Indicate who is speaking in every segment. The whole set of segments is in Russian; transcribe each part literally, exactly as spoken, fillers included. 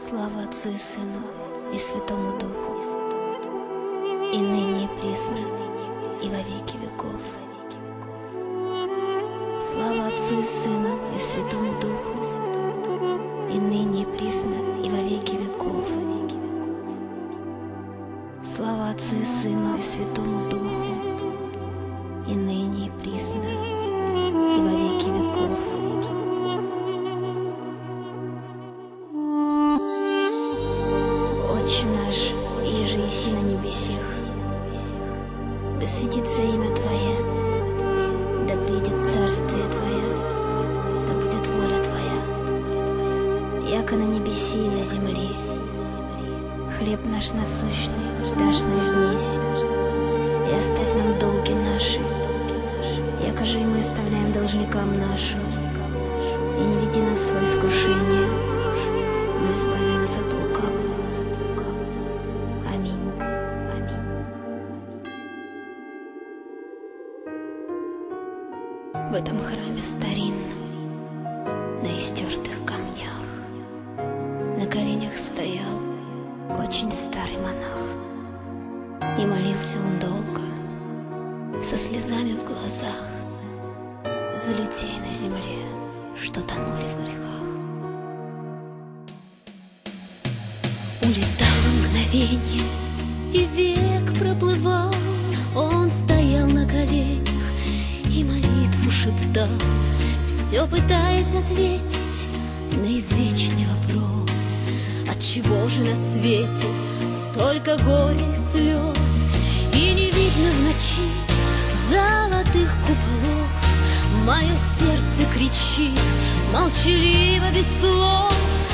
Speaker 1: Слава Отцу и Сыну и Святому Духу, и ныне и присно, и во веки веков. Слава Отцу и Сыну и Святому Духу, и ныне и присно, и во веки веков. Слава Отцу и Сыну и Святому Духу, и ныне и присно, и во веки веков. Отче наш, иже еси на небесех, да светится имя Твое, да придет царствие Твое, да будет воля Твоя, яко на небеси и на земле. Хлеб наш насущный дашь нам днесь, и оставь нам долги наши, яко же и мы оставляем должникам нашим, и не веди нас в свое искушение, но избави нас от лукавого. Аминь. Аминь. В этом храме старинном, на истертых камнях, на коленях стоял очень старый монах, и молился он долго, со слезами в глазах, за людей на земле, что тонули в грехах.
Speaker 2: Улетало мгновенье, и век проплывал. Он стоял на коленях и молитву шептал, все пытаясь ответить на извечный вопрос: отчего же на свете столько горя и слез? И не видно в ночи золотых куполов. Мое сердце кричит молчаливо, без слов: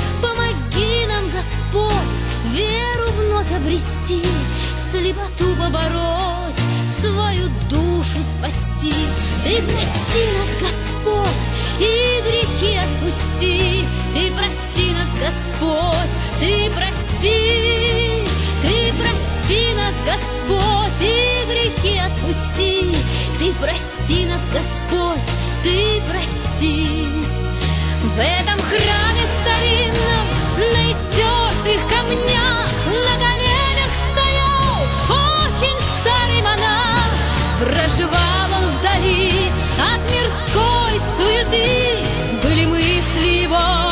Speaker 2: помоги нам, Господь, веру вновь обрести, слепоту побороть, свою душу спасти. Ты прости нас, Господь, и грехи отпусти. Ты прости нас, Господь, Ты прости. Ты прости нас, Господь, и грехи отпусти. Ты прости нас, Господь, Ты прости. В этом храме старинном, на истертых камнях, на коленях стоял очень старый монах. Проживал он вдали от мирской суеты, были мысли его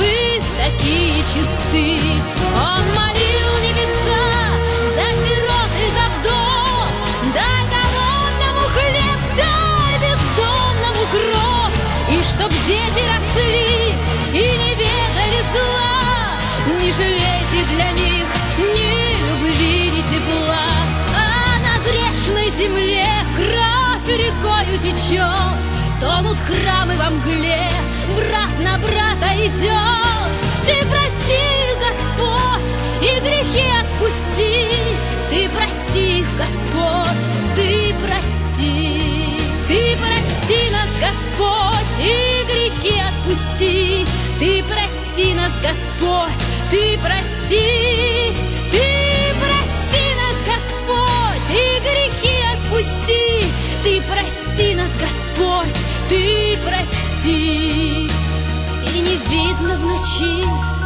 Speaker 2: высоки и чисты. Он молил небеса за сирот и за вдов: дай голодному хлеб, дай бездомному кров, и чтоб дети росли и не ведали зла. Не жалейте для них ни любви, ни тепла, а на грешной земле кровь рекою течет. Тонут храмы во мгле, брат на брата идет. Ты прости их, Господь, и грехи отпусти. Ты прости их, Господь, Ты прости. Ты прости нас, Господь, и грехи отпусти. Ты прости нас, Господь, Ты прости. Ты прости нас, Господь, и грехи отпусти. Ты прости нас, Господь, Ты прости. И не видно в ночи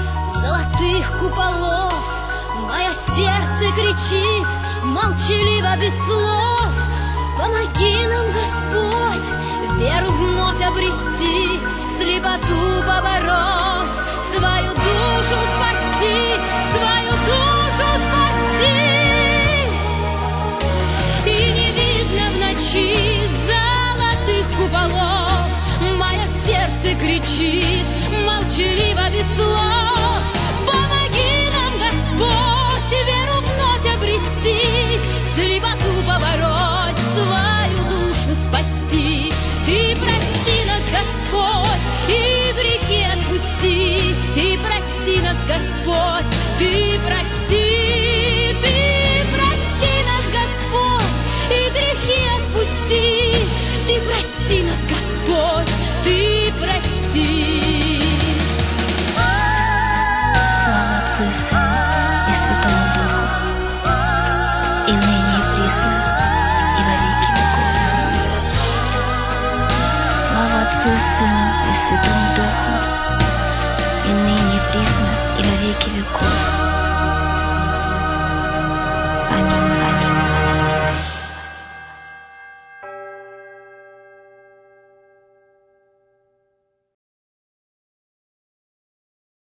Speaker 2: золотых куполов. Мое сердце кричит молчаливо, без слов: помоги нам, Господь, веру вновь обрести, слепоту побороть, свою душу спасти, свою душу спасти. И не видно в ночи золотых куполов. Мое сердце кричит молчаливо, без слов: помоги нам, Господь, веру вновь обрести, слепоту побороть, свою душу спасти. Ты прости нас, Господь, и грехи отпусти. Ты прости нас, Господь, Ты прости. Ты прости нас, Господь, и грехи отпусти. Ты прости нас, Господь, Ты прости.
Speaker 1: Слава Отцу и Сыну и Святому Духу, и ныне и присно, и во веки веков. Слава Отцу и Сыну и Святому Духу,